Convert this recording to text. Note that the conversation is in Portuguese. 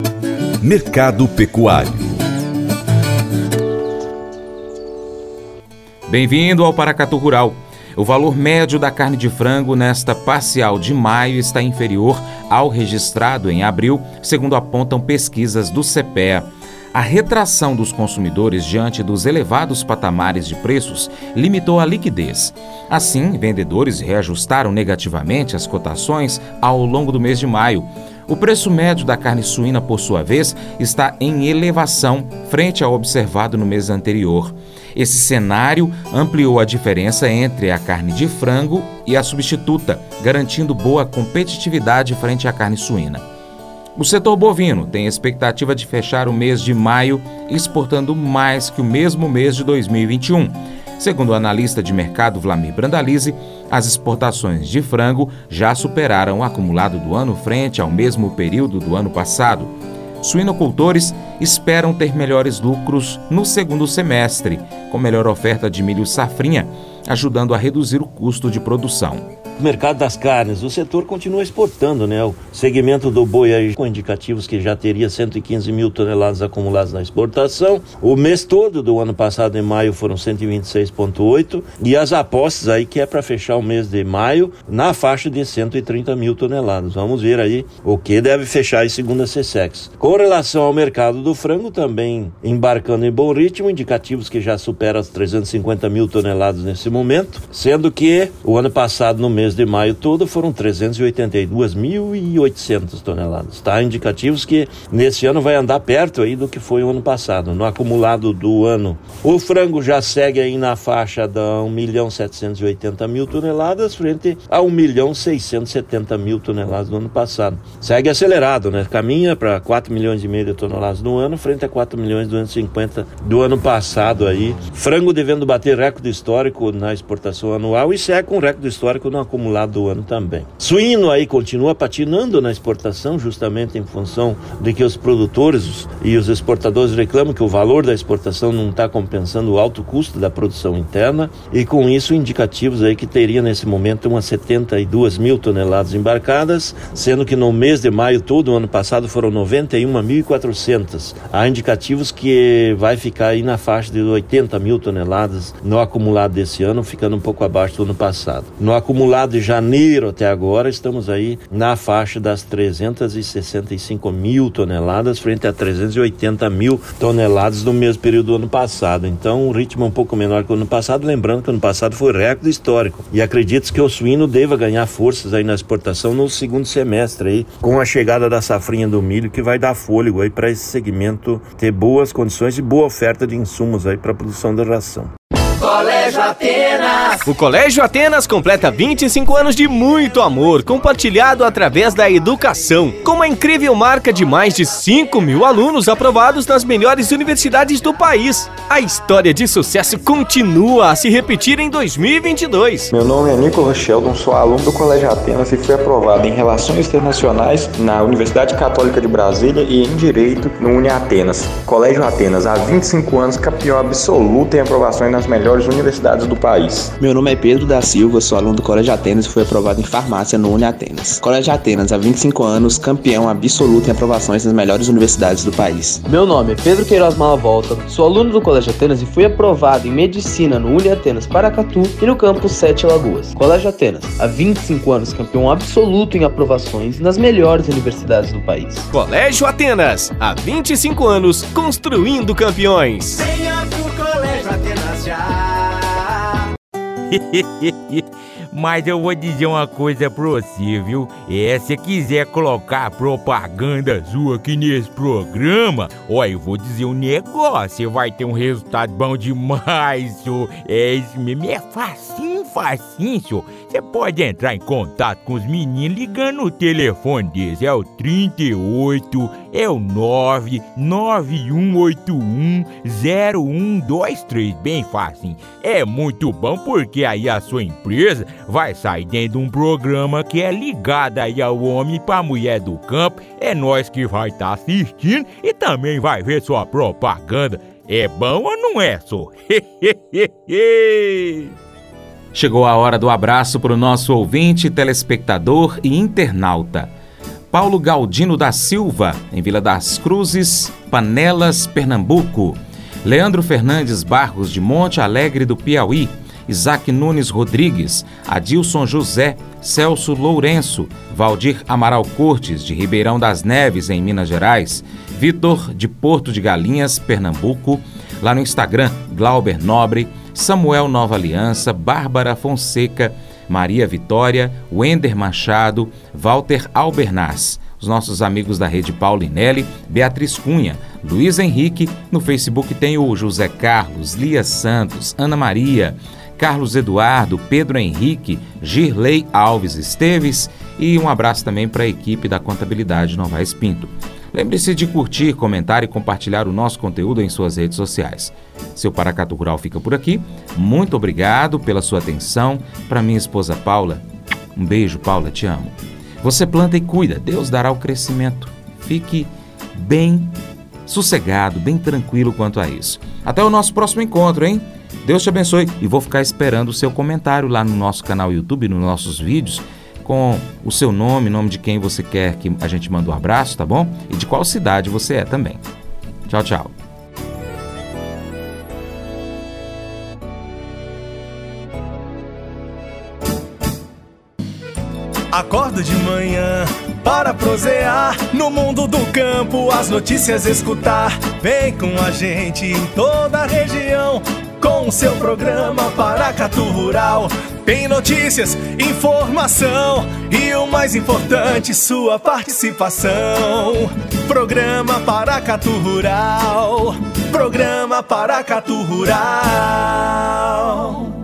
Mercado Pecuário. Bem-vindo ao Paracatu Rural. O valor médio da carne de frango nesta parcial de maio está inferior ao registrado em abril, segundo apontam pesquisas do CPEA. A retração dos consumidores diante dos elevados patamares de preços limitou a liquidez. Assim, vendedores reajustaram negativamente as cotações ao longo do mês de maio. O preço médio da carne suína, por sua vez, está em elevação frente ao observado no mês anterior. Esse cenário ampliou a diferença entre a carne de frango e a substituta, garantindo boa competitividade frente à carne suína. O setor bovino tem expectativa de fechar o mês de maio exportando mais que o mesmo mês de 2021. Segundo o analista de mercado Vlamir Brandalize, as exportações de frango já superaram o acumulado do ano frente ao mesmo período do ano passado. Suinocultores esperam ter melhores lucros no segundo semestre, com melhor oferta de milho safrinha, ajudando a reduzir o custo de produção. O mercado das carnes, o setor continua exportando, né? O segmento do boi aí com indicativos que já teria 115 mil toneladas acumuladas na exportação. O mês todo do ano passado, em maio, foram 126,8 e as apostas aí que é para fechar o mês de maio na faixa de 130 mil toneladas. Vamos ver aí o que deve fechar aí segundo a SECEX. Com relação ao mercado do frango, também embarcando em bom ritmo, indicativos que já superam as 350 mil toneladas nesse momento, sendo que o ano passado, no mês de maio todo, foram 382.800 toneladas, tá? Indicativos que nesse ano vai andar perto aí do que foi o ano passado. No acumulado do ano, o frango já segue aí na faixa de 1.780.000 toneladas frente a 1.670.000 toneladas do ano passado. Segue acelerado, né? Caminha para 4 milhões e meio de toneladas no ano frente a 4.250.000 do ano passado aí. Frango devendo bater recorde histórico na exportação anual e segue com recorde histórico no acumulado do ano também. Suíno aí continua patinando na exportação, justamente em função de que os produtores e os exportadores reclamam que o valor da exportação não está compensando o alto custo da produção interna e com isso indicativos aí que teria nesse momento umas 72 mil toneladas embarcadas, sendo que no mês de maio todo o ano passado foram 91.400. Há indicativos que vai ficar aí na faixa de 80 mil toneladas no acumulado desse ano, ficando um pouco abaixo do ano passado. No acumulado de janeiro até agora, estamos aí na faixa das 365 mil toneladas frente a 380 mil toneladas no mesmo período do ano passado. Então, um ritmo um pouco menor que o ano passado, lembrando que o ano passado foi recorde histórico. E acredito que o suíno deva ganhar forças aí na exportação no segundo semestre aí, com a chegada da safrinha do milho, que vai dar fôlego aí para esse segmento ter boas condições e boa oferta de insumos aí para a produção da ração. Colégio Atenas. O Colégio Atenas completa 25 anos de muito amor, compartilhado através da educação, com uma incrível marca de mais de 5 mil alunos aprovados nas melhores universidades do país. A história de sucesso continua a se repetir em 2022. Meu nome é Nicolas Sheldon, sou aluno do Colégio Atenas e fui aprovado em Relações Internacionais na Universidade Católica de Brasília e em Direito no UniAtenas. Colégio Atenas, há 25 anos, campeão absoluto em aprovações nas melhores universidades do país. Meu nome é Pedro da Silva, sou aluno do Colégio Atenas e fui aprovado em farmácia no UniAtenas. Colégio Atenas, há 25 anos, campeão absoluto em aprovações nas melhores universidades do país. Meu nome é Pedro Queiroz Malavolta, sou aluno do Colégio Atenas e fui aprovado em Medicina no UniAtenas Paracatu e no campus 7 Lagoas. Colégio Atenas, há 25 anos, campeão absoluto em aprovações nas melhores universidades do país. Colégio Atenas, há 25 anos, construindo campeões. Venha pro Colégio Atenas já. Mas eu vou dizer uma coisa pra você, viu? Se você quiser colocar propaganda sua aqui nesse programa, eu vou dizer um negócio, você vai ter um resultado bom demais, senhor. Isso mesmo, é facinho, senhor. Você pode entrar em contato com os meninos ligando o telefone deles, é o 38, é o 991810123, bem facinho. É muito bom porque aí a sua empresa vai sair dentro de um programa que é ligado aí ao homem pra mulher do campo. É nós que vai estar assistindo e também vai ver sua propaganda. É bom ou não é, só? Chegou a hora do abraço para o nosso ouvinte, telespectador e internauta. Paulo Galdino da Silva, em Vila das Cruzes, Panelas, Pernambuco. Leandro Fernandes Barros, de Monte Alegre do Piauí. Isaac Nunes Rodrigues, Adilson José, Celso Lourenço, Valdir Amaral Cortes, de Ribeirão das Neves, em Minas Gerais. Vitor, de Porto de Galinhas, Pernambuco. Lá no Instagram, Glauber Nobre, Samuel Nova Aliança, Bárbara Fonseca, Maria Vitória, Wender Machado, Walter Albernaz. Os nossos amigos da Rede Paulinelli, Beatriz Cunha, Luiz Henrique. No Facebook tem o José Carlos, Lia Santos, Ana Maria, Carlos Eduardo, Pedro Henrique, Girlei Alves Esteves e um abraço também para a equipe da Contabilidade Novaes Pinto. Lembre-se de curtir, comentar e compartilhar o nosso conteúdo em suas redes sociais. Seu Paracatu Rural fica por aqui. Muito obrigado pela sua atenção. Para minha esposa Paula, um beijo, Paula, te amo. Você planta e cuida, Deus dará o crescimento. Fique bem sossegado, bem tranquilo quanto a isso. Até o nosso próximo encontro, hein? Deus te abençoe e vou ficar esperando o seu comentário lá no nosso canal YouTube, nos nossos vídeos, com o seu nome, nome de quem você quer que a gente mande um abraço, tá bom? E de qual cidade você é também. Tchau, tchau. Acordo de manhã para prosear no mundo do campo, as notícias escutar. Vem com a gente em toda a região com o seu programa Paracatu Rural. Tem notícias, informação e o mais importante, sua participação. Programa Paracatu Rural. Programa Paracatu Rural.